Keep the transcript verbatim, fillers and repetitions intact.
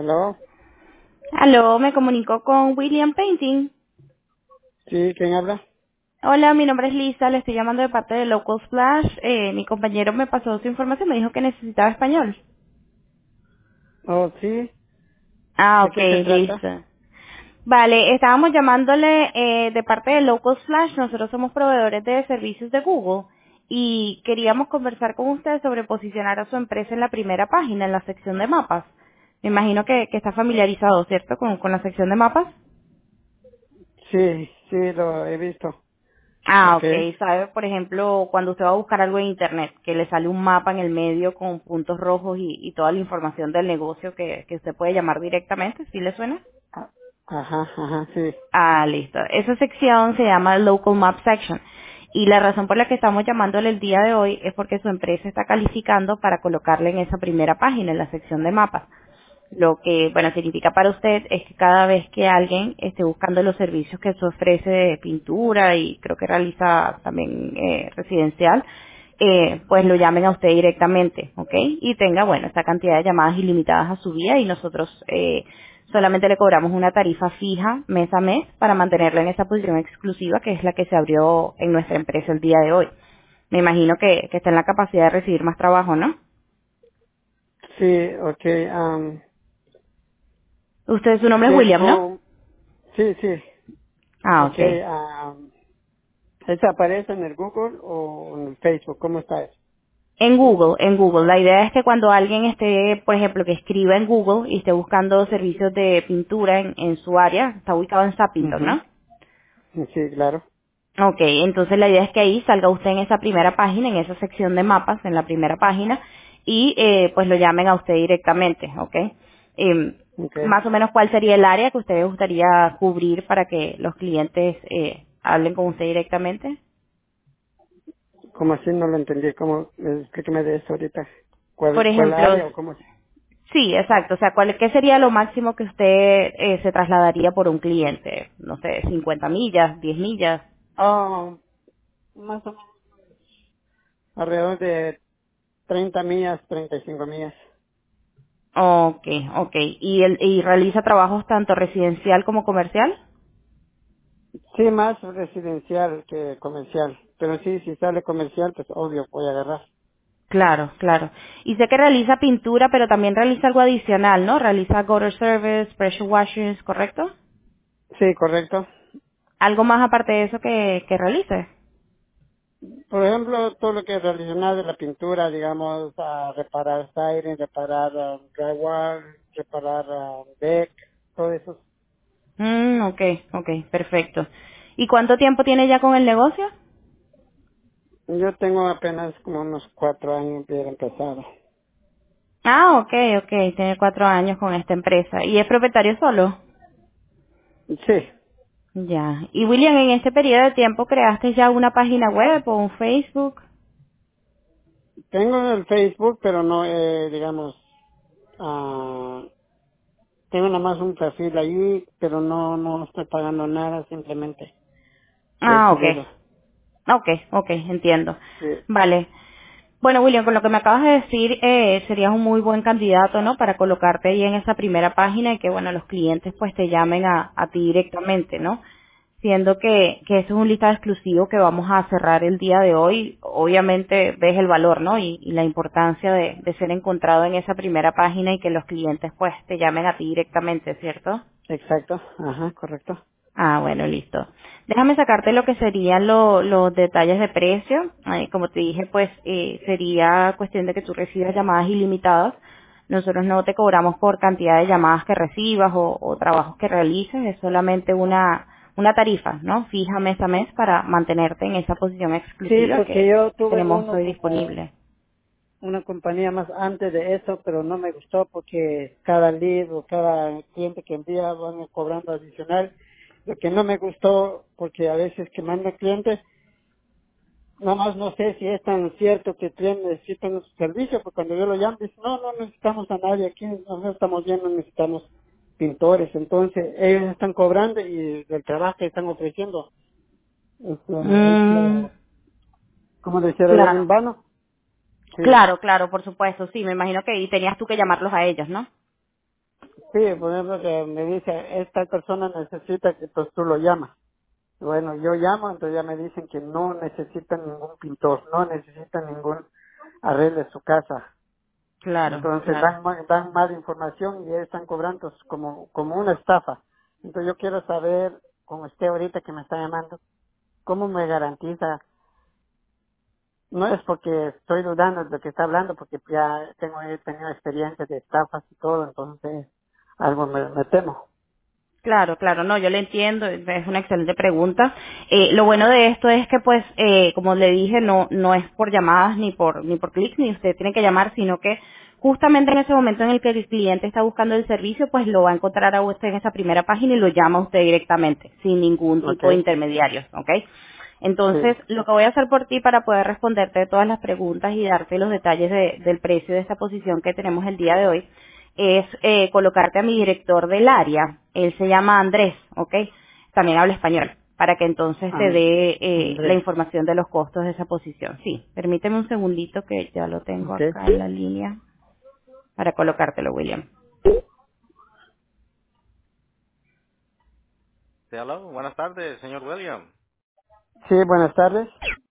Hello. Aló, me comunico con William Painting. Sí, ¿quién habla? Hola, mi nombre es Lisa, le estoy llamando de parte de Local Splash. Eh, mi compañero me pasó su información, me dijo que necesitaba español. Oh, sí. Ah, ¿De ok, qué se trata? listo. Vale, estábamos llamándole eh, de parte de Local Splash. Nosotros somos proveedores de servicios de Google y queríamos conversar con usted sobre posicionar a su empresa en la primera página, en la sección de mapas. Me imagino que, que está familiarizado, ¿cierto?, con, con la sección de mapas. Sí, sí, lo he visto. Ah, Ok. ok. ¿Sabe, por ejemplo, cuando usted va a buscar algo en Internet, que le sale un mapa en el medio con puntos rojos y, y toda la información del negocio que, que usted puede llamar directamente? ¿Sí le suena? Ah, ajá, ajá, sí. Ah, listo. Esa sección se llama Local Map Section. Y la razón por la que estamos llamándole el día de hoy es porque su empresa está calificando para colocarle en esa primera página, en la sección de mapas. Lo que, bueno, significa para usted es que cada vez que alguien esté buscando los servicios que se ofrece de pintura y creo que realiza también eh, residencial, eh, pues lo llamen a usted directamente, ¿ok? Y tenga, bueno, esta cantidad de llamadas ilimitadas a su vida y nosotros eh, solamente le cobramos una tarifa fija mes a mes para mantenerla en esa posición exclusiva que es la que se abrió en nuestra empresa el día de hoy. Me imagino que, que está en la capacidad de recibir más trabajo, ¿no? Sí, ok. Um, Usted, su nombre es William, ¿no? tengo... Sí, sí. Ah, Ok. ok. Um, ¿Ese aparece en el Google o en el Facebook? ¿Cómo está eso? En Google, en Google. La idea es que cuando alguien esté, por ejemplo, que escriba en Google y esté buscando servicios de pintura en, en su área, está ubicado en Sappington, Mhm. ¿no? Sí, claro. Ok, entonces la idea es que ahí salga usted en esa primera página, en esa sección de mapas, en la primera página, y eh, pues lo llamen a usted directamente, ¿ok? Em, Ok. más o menos cuál sería el área que usted le gustaría cubrir para que los clientes eh, hablen con usted directamente. ¿Cómo así? No lo entendí. ¿Cómo? Eh, Explíqueme de eso ahorita. ¿Cuál, Por cuál ejemplo, área o cómo? sí, exacto. O sea, ¿cuál, ¿qué sería lo máximo que usted eh, se trasladaría por un cliente? No sé, cincuenta millas, diez millas. Oh, más o menos alrededor de treinta millas, treinta y cinco millas. Ok, ok. ¿Y, el, y realiza trabajos tanto residencial como comercial? Sí, más residencial que comercial. Pero sí, si sale comercial, pues obvio voy a agarrar. Claro, claro. Y sé que realiza pintura, pero también realiza algo adicional, ¿no? Realiza gutter service, pressure washers, ¿correcto? Sí, correcto. ¿Algo más aparte de eso que, que realice? Por ejemplo, todo lo que es relacionado de la pintura, digamos, a reparar siding, reparar ah, drywall, reparar ah, deck, todo eso. Mm, ok, ok, perfecto. ¿Y cuánto tiempo tiene ya con el negocio? Yo tengo apenas como unos cuatro años de haber empezado. Ah, ok, ok, tiene cuatro años con esta empresa. ¿Y es propietario solo? Sí, Ya. ¿Y William, en este periodo de tiempo creaste ya una página web o un Facebook? tengo el Facebook, pero no, eh, digamos, ah, tengo nada más un perfil ahí, pero no, no estoy pagando nada, simplemente he Ah, ok. subido. Ok, ok, entiendo. Sí, Vale. Bueno, William, con lo que me acabas de decir, eh, serías un muy buen candidato, ¿no? Para colocarte ahí en esa primera página y que, bueno, los clientes pues te llamen a, a ti directamente, ¿no? Siendo que, que eso es un listado exclusivo que vamos a cerrar el día de hoy, obviamente ves el valor, ¿no? Y, y la importancia de, de ser encontrado en esa primera página y que los clientes pues te llamen a ti directamente, ¿cierto? exacto, ajá, correcto. Ah, bueno, listo. Déjame sacarte lo que serían lo- los detalles de precio. Ay, como te dije, pues eh, sería cuestión de que tú recibas llamadas ilimitadas. Nosotros no te cobramos por cantidad de llamadas que recibas o, o trabajos que realices, es solamente una, una tarifa, ¿no? Fija mes a mes para mantenerte en esa posición Sí, exclusiva porque que, yo que tuve tenemos uno hoy como disponible. una compañía más antes de eso, pero no me gustó porque cada lead o cada cliente que envía van cobrando adicional. Lo que no me gustó, porque a veces que manda clientes, nada más no sé si es tan cierto que tienen, necesitan su servicio, porque cuando yo lo llamo, dice, no, no necesitamos a nadie aquí, nosotros estamos bien, no necesitamos pintores. Entonces, ellos están cobrando y el trabajo que están ofreciendo es, eh, es Mm, eh, como decía yo, claro, en vano. Sí. claro, claro, por supuesto, sí, me imagino que y tenías tú que llamarlos a ellos, ¿no? Sí, por ejemplo, que me dice, esta persona necesita que pues tú lo llamas. Bueno, yo llamo, entonces ya me dicen que no necesitan ningún pintor, no necesitan ningún arreglo de su casa. Claro, Entonces claro. dan, ma- dan más información y ellos están cobrando como, como una estafa. Entonces yo quiero saber, con usted ahorita que me está llamando, ¿cómo me garantiza? No es porque estoy dudando de lo que está hablando, porque ya tengo, he tenido experiencia de estafas y todo, entonces algo me, me temo. Claro, claro, no, yo le entiendo, es una excelente pregunta. Eh, lo bueno de esto es que, pues, eh, como le dije, no, no es por llamadas ni por, ni por clics, ni usted tiene que llamar, sino que justamente en ese momento en el que el cliente está buscando el servicio, pues lo va a encontrar a usted en esa primera página y lo llama a usted directamente, sin ningún Ok, tipo de intermediarios, ¿ok? sí, Entonces, lo que voy a hacer por ti para poder responderte todas las preguntas y darte los detalles de- del precio de esta posición que tenemos el día de hoy es eh, colocarte a mi director del área. Él se llama Andrés, ¿ok? También habla español, para que entonces te An- dé eh, la Andrés. información de los costos de esa posición. Sí, permíteme un segundito que ya lo tengo Ok. acá en la línea para colocártelo, William. Sí, hello, buenas tardes, señor William. Sí, buenas tardes.